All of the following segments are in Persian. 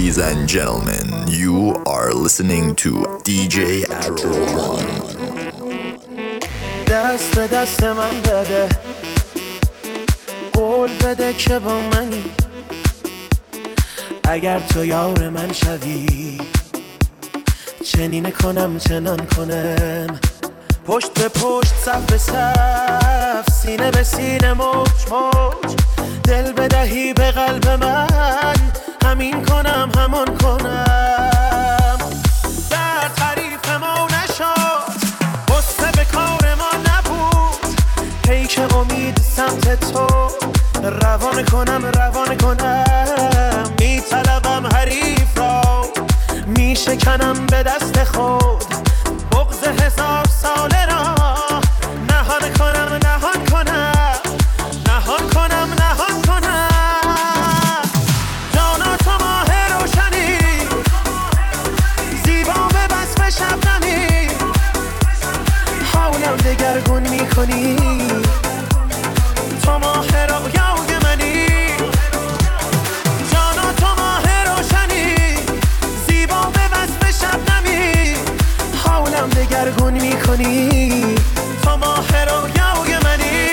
Ladies and gentlemen, you are listening to DJ Arrow One. دست به دست من بده، قول بده که با منی، اگر تو یار من شوی چنین کنم چنان کنم، پشت به پشت صف به صف، سینه به سینه موج موج، دل بدهی به قلب من، همین کنم همان کنم. در تعریف ما نشد، غصه به کار ما نبود، پیک امید سمت تو روان کنم، میطلبم حریف را، میشکنم به دست خود، بغض 1000 ساله را نهان کنم. جانا تو ماه روشنی، زیبا به وصف شبنمی، حالم دگرگون میکنی، تو ماه رویای منی. جانا تو ماه روشنی، زیبا به وصف شبنمی، حالم دگرگون میکنی، تو ماه رویای منی.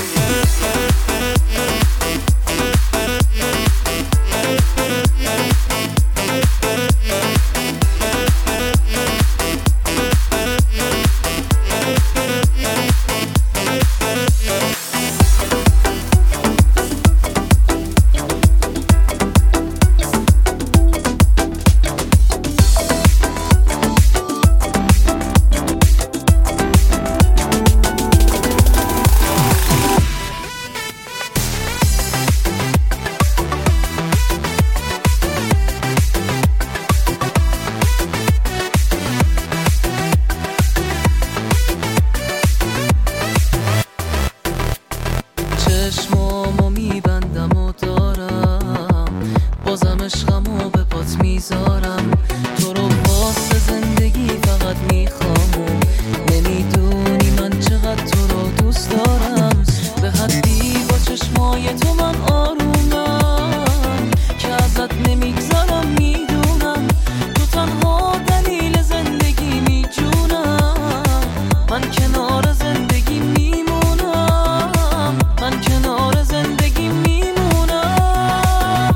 چشمامو میبندم و دارم، بازم عشقمو به پات میذارم، تو رو واسه زندگی فقط میخوام و نمیدونی من چقدر تو رو دوست دارم. به حدی با چشمای تو من آرومم که ازت نمیگذارم، میدونم تو تنها دلیل زندگی میجونم، من کنار زندگی میمونم، من کنار زندگی میمونم.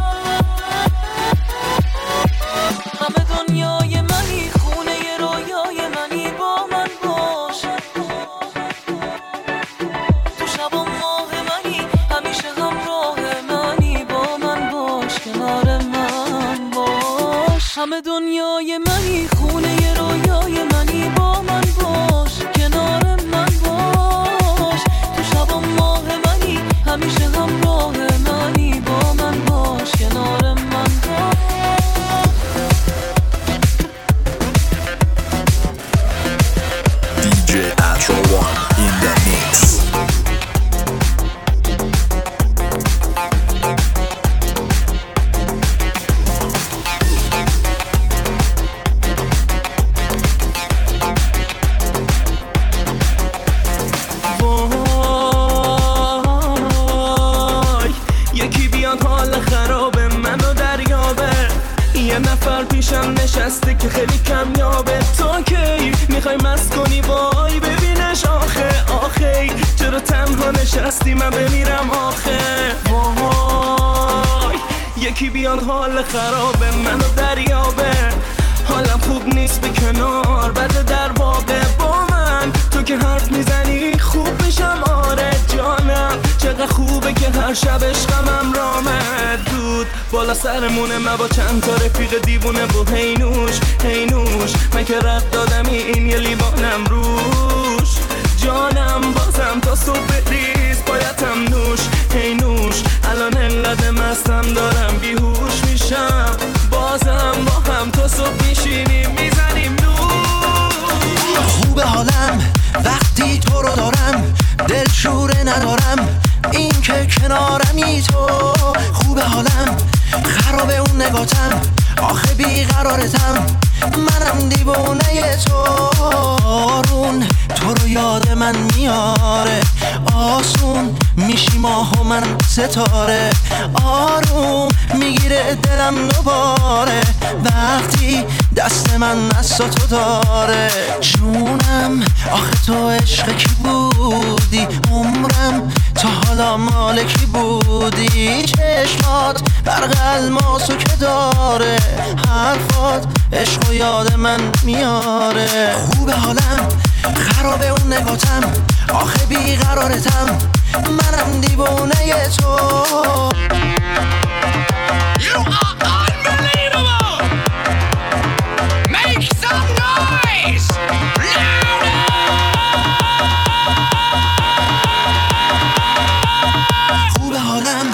همه دنیای منی، خونه رویای منی، با من باش، تو شب و ماه منی، همیشه همراه منی، با من باش، کنار من باش. همه دنیای منی، خونه رویای منی، با من باش، کنار من باش، تو شب و ماه منی، همیشه همراه منی، با من باش، کنار من باش. DJ Arrow One in the mix. پیشم نشسته که خیلی کمیابه، تو کی میخوای مست کنی؟ وای ببینش آخه چرا تنها نشستی؟ من بمیرم آخه. وای یکی بیاد حال خرابه، منو دریابه، حالم خوب نیست به کنار، بده در واقع با من، تو که حرف میزنی خوب میشم. آره جانم چقدر خوبه که هر شب عشقم رامه دود بالا سرمونه، من با چند تا رفیق دیوونه و هینوش من که رد دادم این یه لیوانم روش، جانم بازم تا صبح ریز بایدم نوش الان انقدر مستم دارم بیهوش میشم، بازم با هم تا صبح میشینیم میزنیم نوش. خوبه حالم وقتی تو رو دارم، دلشوره ندارم این که کنارمی تو. خوبه حالم خرابه اون نگاتم، آخه بیقرارتم منم دیوونه تو. آرون تو رو یاد من میاره، آسون میشی ماه و من ستاره. آروم میگیره دلم دوباره وقتی دست من دست تو داره. جونم آخه تو عشق کی بودی، عمرم تا حالا مال کی بودی. چشمات برق الماسو که داره، حرفات عشق و یاد من میاره. خوبه حالم خرابه اون نگاتم، آخه بیقرارتم منم دیوونه تو. You are unbelievable! Make some noise! Louder! خوبه حالم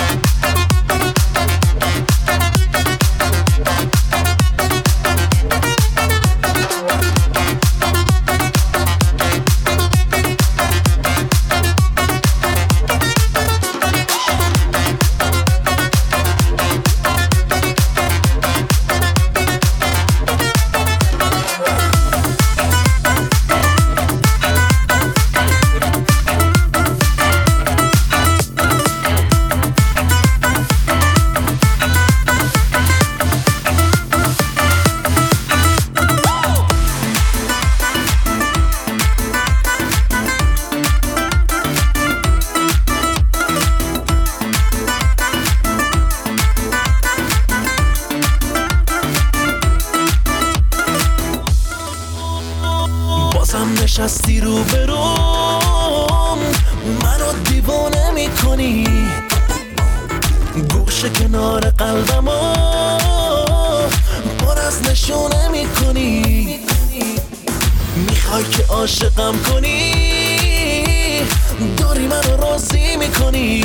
نشستی رو بروم، منو دیوانه میکنی. گوشه کنار قلبمو پر از نشونه میکنی. میخوای که عاشقم کنی، داری منو راضی میکنی.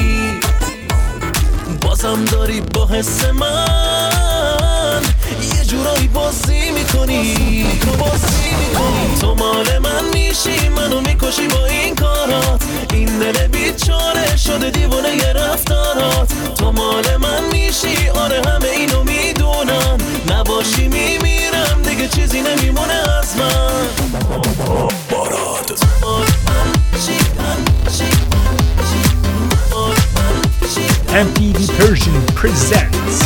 بازم داری با حس من یه جورایی بازی میکنی. تو مال من میشی، منو میکشی با این کارات. این دل بیچاره شده دیوونه یه رفتارات. تو مال من میشی، آره همه اینو میدونم. نباشی میمیرم دیگه چیزی نمیمونه از من. باراد MPD Persian presents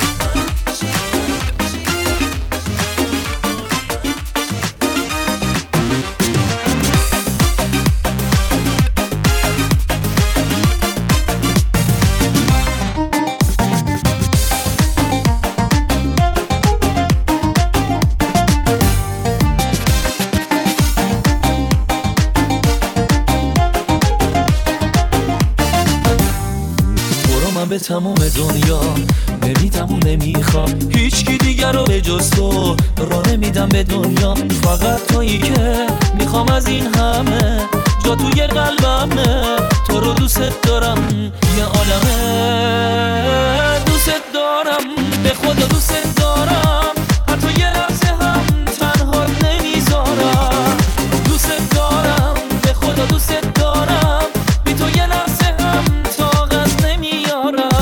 به تمام دنیا نمیدم و نمیخوام هیچ کی دیگر رو به جز تو. را نمیدم به دنیا، فقط تویی که میخوام از این همه. جا توی قلبمه، تو رو دوست دارم. یه عالمه دوست دارم، به خدا دوست دارم. حتی یه لحظه هم تنها نمیذارم. دوست دارم، به خدا دوست دارم. بی تو یه لحظه هم طاقت نمیارم.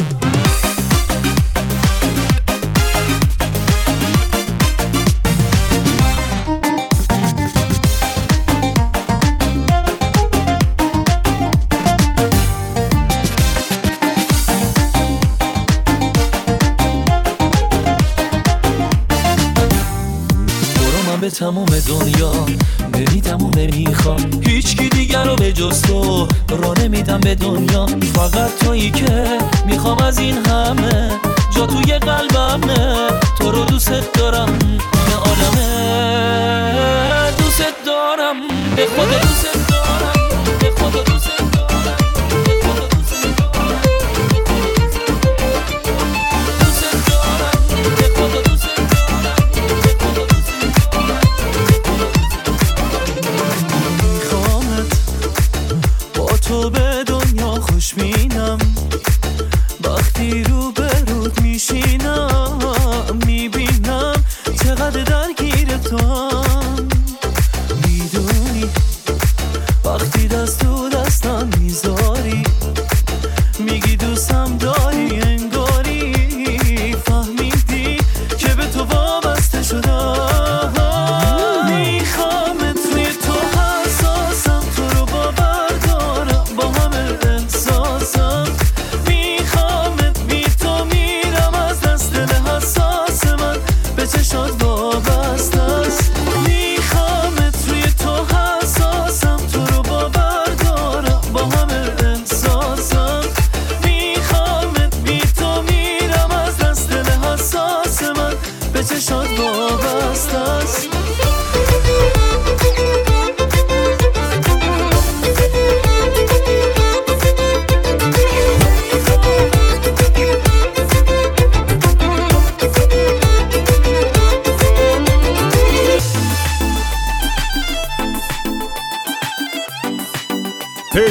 به تمام دنیا نمیدم و نمیخوام هیچ کی دیگر رو به جز تو. را نمیدم به دنیا، فقط تویی که میخوام از این همه. جا توی قلبمه، تو رو دوست دارم. یه عالمه دوست دارم، به خدا دوست دارم. به خدا دوست دارم. تو به دنیا خوشبینم، وقتی رو به رود میشینم میبینم چقدر درگیر تو هم. میدونی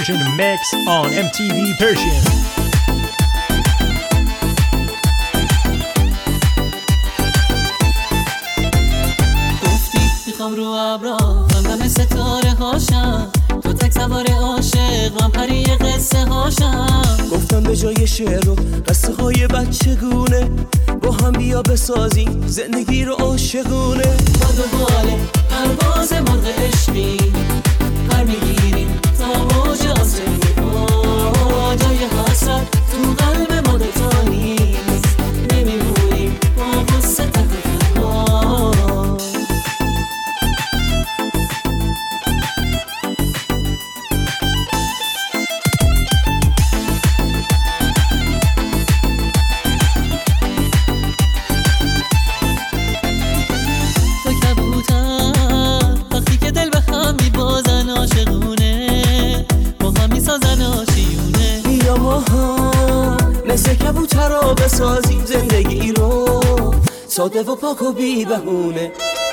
Persian mix on MTV Persian. رو ابرا خواندم ستاره هاشم تو تک سوار عاشق من پری قصه هاشم گفتم به جای شعر و قصه های بچگونه با هم بیا بسازیم زندگی رو عاشقونه با دنبال پرواز مرغ عشقی پر میگیریم تا موج آسمونی جای حسرت تو قلب ما دوتا نیست نمیمونیم با قصه تفکرها مثل کبوترها بسازیم زندگی رو ساده و پاک و بی بهونه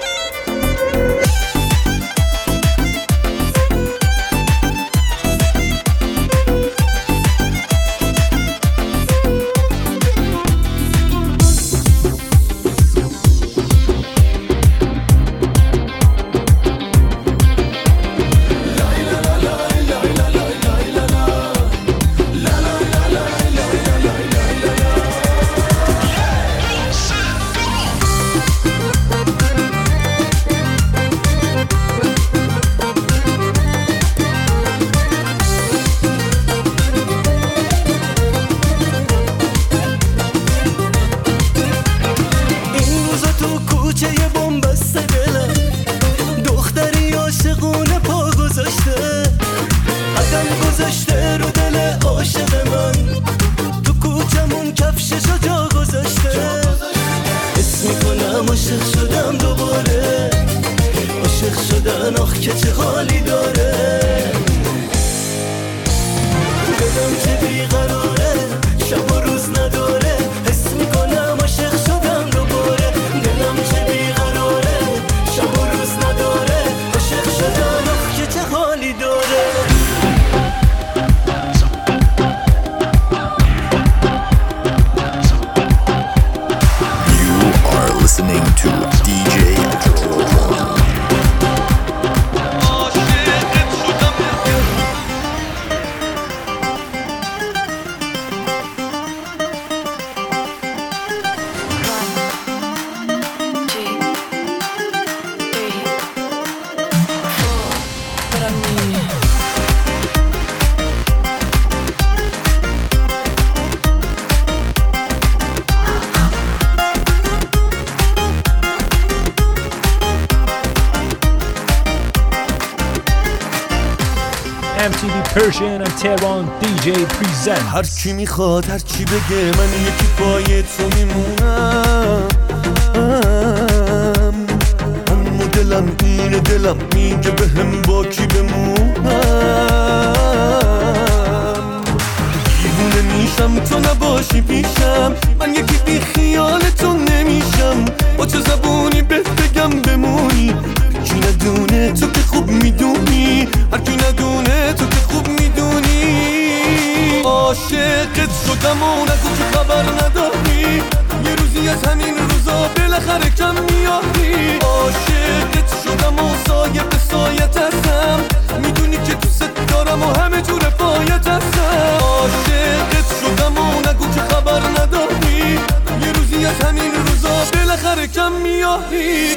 MTV Persian and Tehran DJ presents. هر کی میخواد هر چی بگه من یکی پای تو میمونم اما دلم اینه دلم میگه بهم با کی بمونم دیوونه میشم تو نباشی پیشم من یکی بی خیال تو نمیشم با چه زبونی بهت بگم بمونی کی ندونه تو که خوب میدونی هر کی ندونه تو که خوب میدونی عاشقت شدم و نگو که خبر نداری یه روزی از همین روزا بالاخره کم میاری عاشقت شدم و سایه به سایت هستم میدونی که دوست دارم و همه جور پایت هستم عاشقت شدم و نگو که خبر نداری یه روزی از همین روزا بالاخره کم میاری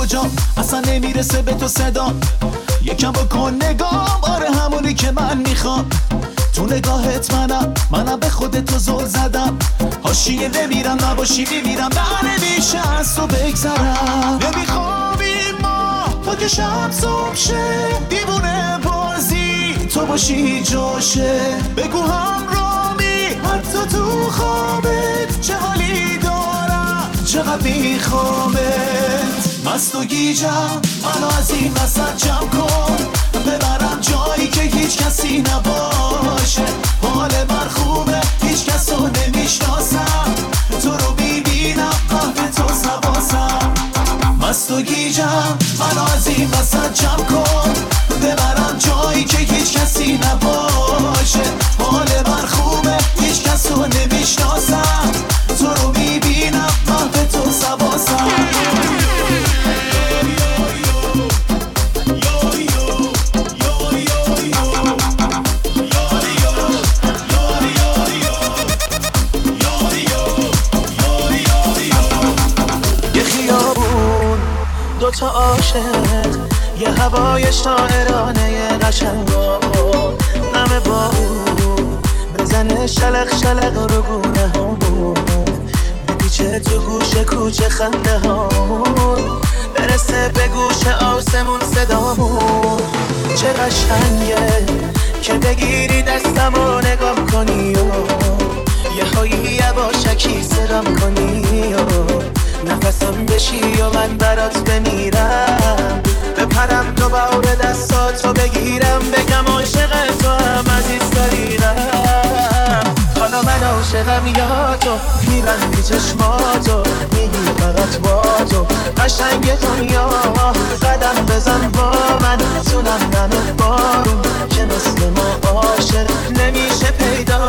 کجا اصلا نمیرسه به تو صدا یکم بکن نگام آره همونی که من میخوام تو نگاهت منم به خودت زل زدم حاشیه نمیرم نباشی میمیرم در نمیشه از تو بگذرم نمیخوابیم ما تا که شب صبح شه دیوونه بازی تو باشی جاشه بگو همرامی حتی تو خوابت چه حالی دارم چقدر میخوامت مست و گیجم منو از این وسط جمع کن ببرم جایی که هیچ کسی نباشه حال من خوبه هیچ کس رو نمیشناسم تو رو میبینم قهر تو سواسم مست و گیجم منو از این وسط جمع کن ببرم جایی که هیچ کسی نباشه حال من خوبه هیچ کس رو نمیشناسم تو رو میبینم قهر تو سواسم دوتا عاشق یه هوای شاعرانه قشنگا نمه با اون بزنه شلق شلق رو گونه همون بپیچه تو گوش کوچه خنده همون برسه به گوش آسمون صدامون چه قشنگه که بگیری دستم و نگاه کنی و یه هایی یواشکی صدام کنی و نفسم بشی و من برات بمیرم بپرم دوباره دستاتو بگیرم بگم عاشق تو هم عزیز داریرم حالا من عاشقم یا تو میبندی چشماتو میگی فقط با تو قشنگ دنیا قدم بزن با من تونم نمه بارون که مثل ما عاشق نمیشه پیدا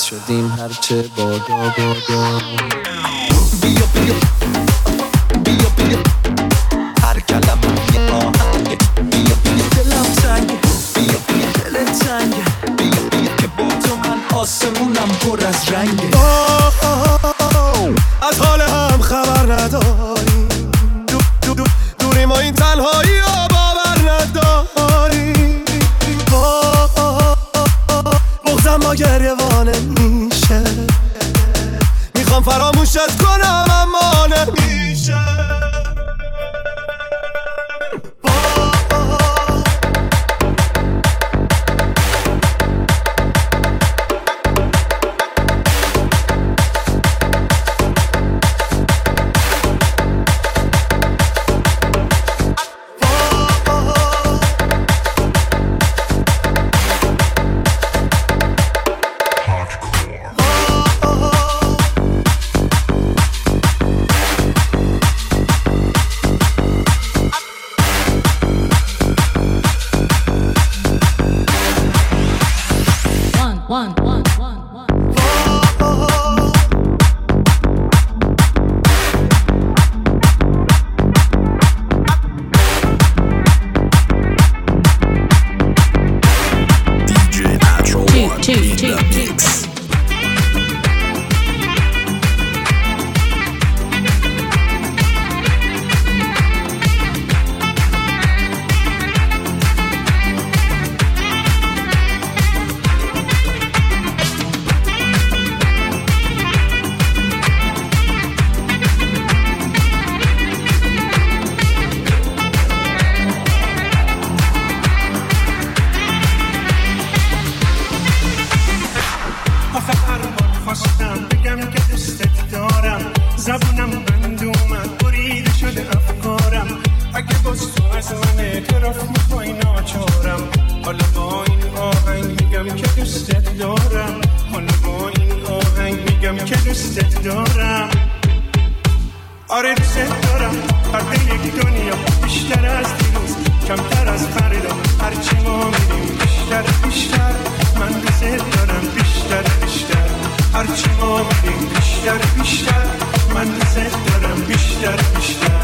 شدیم هرچه بادا بادا. بیا بیا بیا بیا هر کلمه یه آهنگه. بیا بیا دلم تنگه، بیا بیا دلت تنگه. بیا بیا که با تو من آسمونم پر از رنگه. از حال هم خبر نداری، دوری ما این تنهایی رو باور نداری. بغضم ما گریوانه میشه، میخوام فراموشت کنم اما نمیشه. آره دوست دارم قدر یک دنیا بیشتر از دیروز، کمتر از فردا. هرچی ما میریم بیشتر بیشتر، من دوست دارم بیشتر بیشتر. هرچی ما میریم بیشتر بیشتر، من دوست دارم بیشتر بیشتر.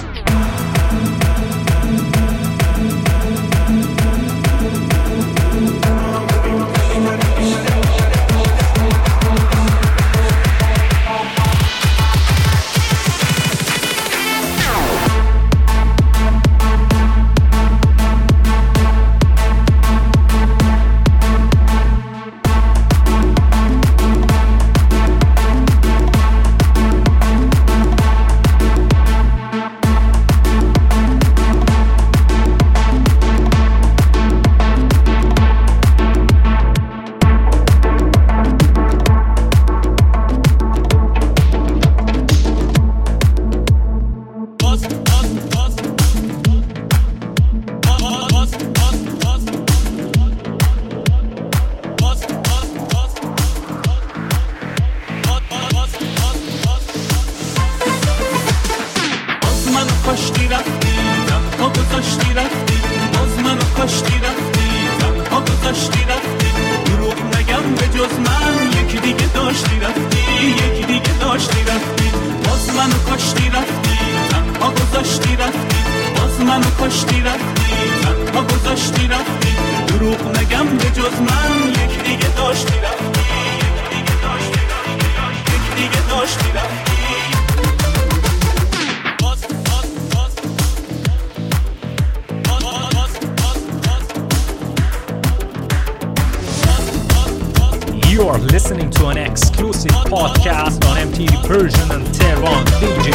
You are listening to an exclusive podcast on MTV Persian and Tehran DJ.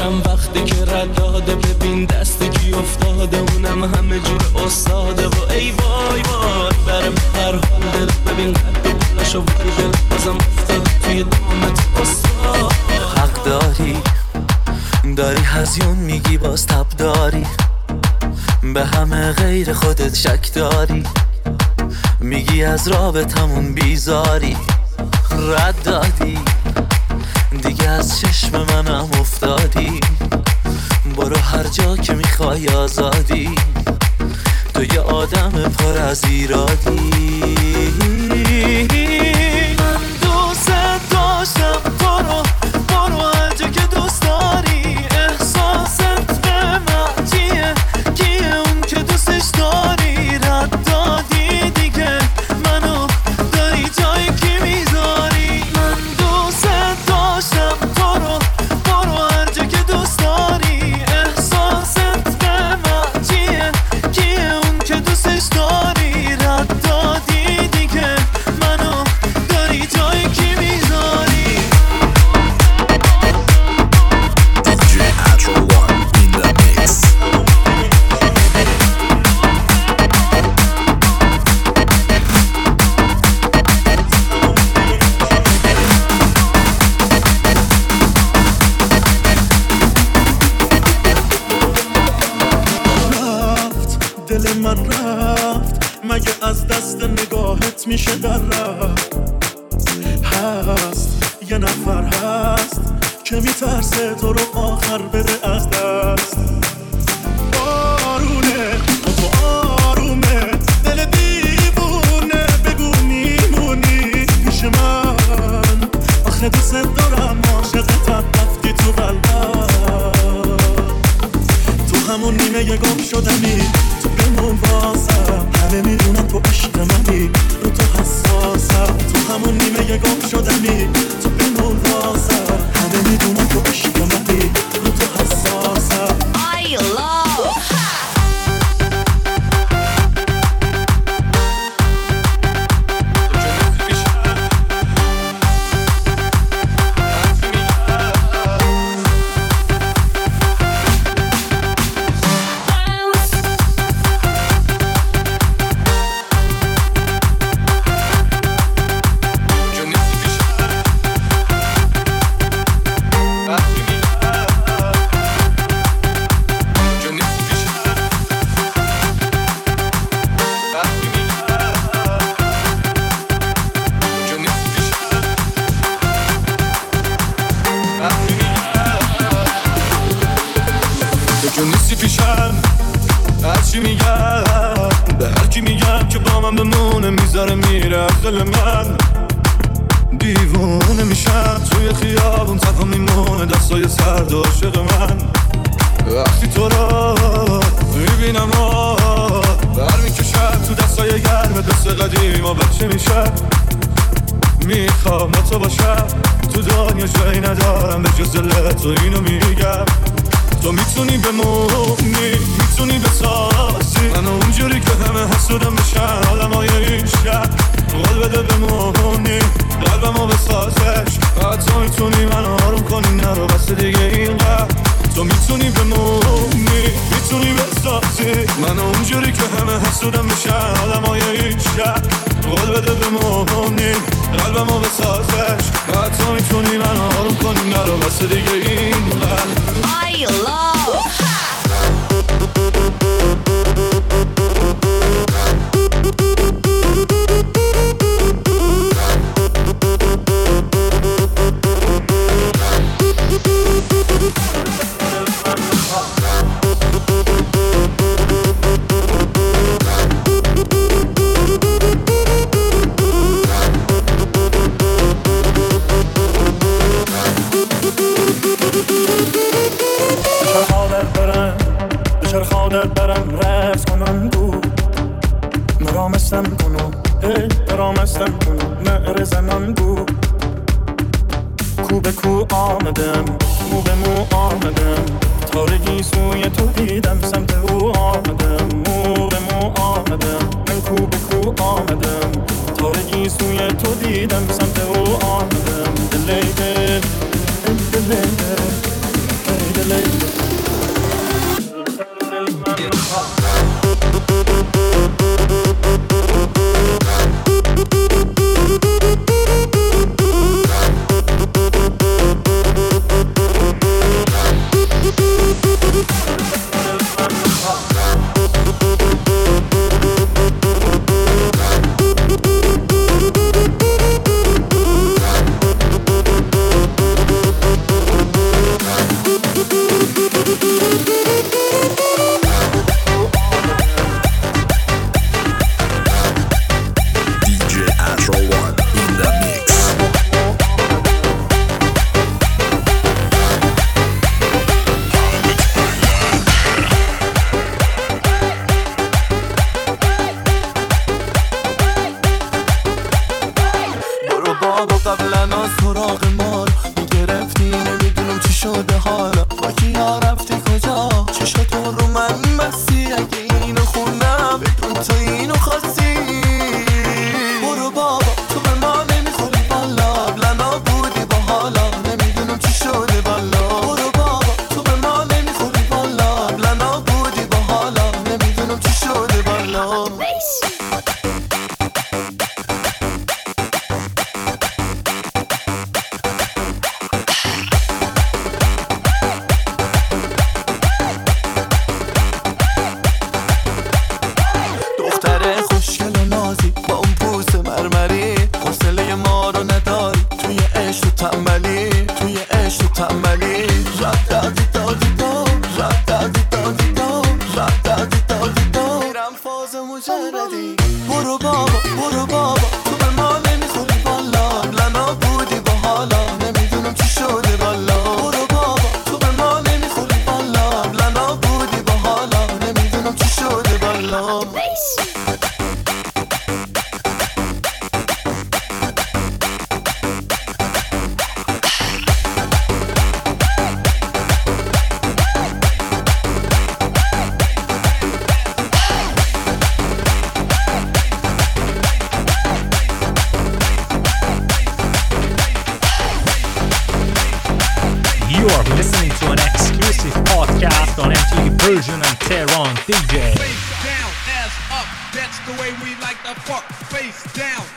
میشم وقتی که رد داده. ببین دستگی افتاده اونم همه جور استاده و ای وای وای برم هر حال دل. ببین قد و بلاشو ولی دل بازم افتاد توی دامت استاد. حق داری هزیون میگی باز تب داری، به همه غیر خودت شک داری، میگی از رابطمون بیزاری. رد دادی دیگه از چشم منم افتادی، برو هر جا که میخوای آزادی، تو یه آدم پر از ایرادی. من دوست داشتم تو رو، برو هر جا که دوست داری. احساست به من چیه، کیه اون که دوستش داری. رد دادی دیگه منو، داری جای کی میذاری. من دوست داشتم تو رو، برو هر جا که دوست داری. احساست به من چیه، کیه اون که دوستش داری. رد دادی دیگه منو، داری جای کی میذاری. DJ Atro One in the mix. دل من رفت، مگه از دست نگاهت میشه در رفت. هست یه نفر هست که میترسه تو رو آخر بده از دست. آرونه تو آرومه، دل دیوونه، بگو میمونی پیش من. آخه دوست دارم، عاشقتم، رفتی تو قلبم. تو همون نیمه یه گم شدنی، تو بمون بازم. همه میدونن تو عشق منی، رو تو حساسم. تو همون نیمه یه گم شدنی، تو بمون بازم. همه میدونن تو عشق منی، رو تو حساسم. I love تو نیستی پیشم، هرچی میگم به هر کی میگم که با من بمونه، میذاره میره از دل من. دیوونه میشم توی خیابون، تنها میمونه دستای سرد عاشق من. وقتی تو رو میبینم برمیکشم تو دستای گرم، دست قدیم و بچه میشم. میخوام با تو باشم، تو دنیا جایی ندارم به جز دل تو، اینو میگم. تو میتونی بمونی، میتونی بسازی منو اونجوری که همه حسودم بشن. آدمای این شهر قول بده بمونی، قلبمو بسازش. حتی میتونی منو آروم کنی، نرو بس دیگه اینقدر. تو میتونی بمونی، میتونی بسازی منو اونجوری که همه حسودم بشن. آدمای این شهر قول بده بمونی، قلبمو بسازش. حتی میتونی منو آروم کنی، نرو بس دیگه اینقدر. I love برم رفت کنم دو مرامستم کنم، مرامستم کنم، مهر زنم دو. کو به کو آمدم، مو به مو آمدم، تارگی سوی تو دیدم، سمت او آمدم. مو به مو آمدم، من کو به کو آمدم، تارگی سوی تو دیدم، سمت او آمدم. دلیده دلیده دلیده You are listening to an exclusive podcast on MTV Persian and Tehran DJ. Face down, ass up, that's the way we like to fuck. Face down,